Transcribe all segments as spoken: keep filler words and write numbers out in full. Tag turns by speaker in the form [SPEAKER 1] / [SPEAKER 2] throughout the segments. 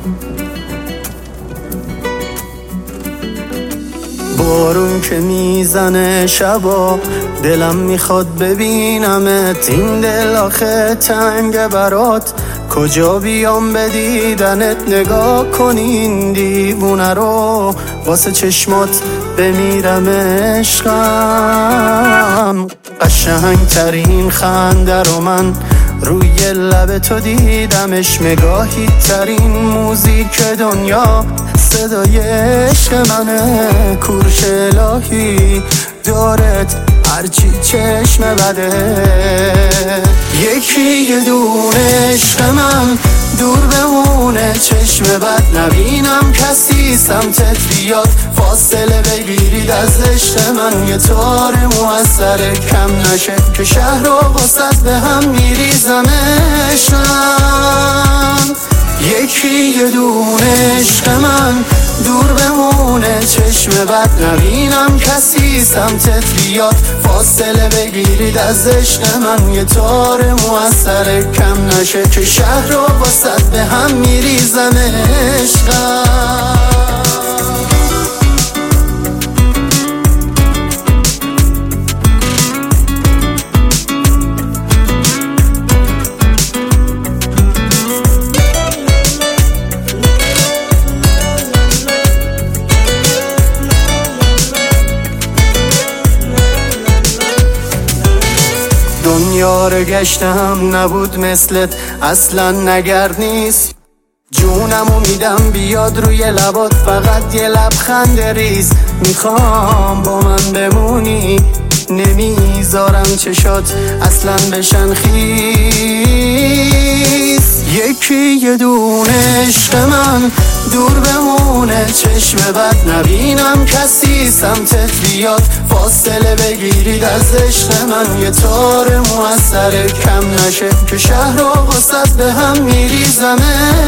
[SPEAKER 1] بارون که میزنه شبا دلم میخواد ببینمت، این دل آخه تنگ برات، کجا بیام به دیدنت؟ نگاه کن این دیوونه رو، واسه چشمات بمیرم عشقم. قشنگ ترین خنده رو من روی لب تو دیدمش، نگاهی ترین موزیک دنیا صدای عشق منه. کورش الهی دارت هرچی چشم بده، یکی یه دونه عشق من دور بمونه، چشم بد نبینم کسی سمتت بیاد، فاصله بگیرید از عشق من، یه تار موثر کم نشه که شهر رو واسط به هم میریزم عشقم. یکی یه دونه عشق من دور بمونه، چشم بد نبینم کسی سمتت بیاد، فاصله بگیرید از عشق من، یه تار موثر کم نشه که شهر رو واسط به هم میریزم عشقم. دنیا رو گشتم نبود مثلت، اصلا نگرد نیست، جونمو میدم بیاد روی لبات، فقط یه لبخند ریز، میخوام با من بمونی، نمیذارم چشات اصلا بشن خیس. یکی یه دونه عشق من دور بمونه، چشم بد نبینم کسی سمتت بیاد، فاصله بگیرید از عشق من، یه تار موثر کم نشه که شهر رو واسط به هم میریزم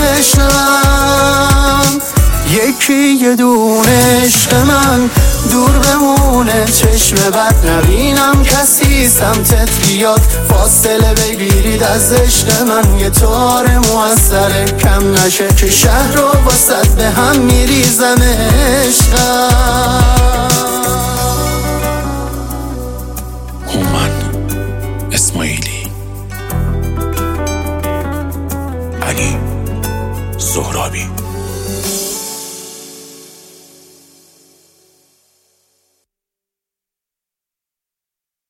[SPEAKER 1] عشقم. یکی یه دونه عشق من دور بمونه، چشم بد نبینم کسی سمتت بیاد، فاصله بگیرید از عشق من، یه تار موثر کم نشه که شهر رو واسط به هم میریزم عشقم.
[SPEAKER 2] هومن اسماعیلی، علی زهرابی.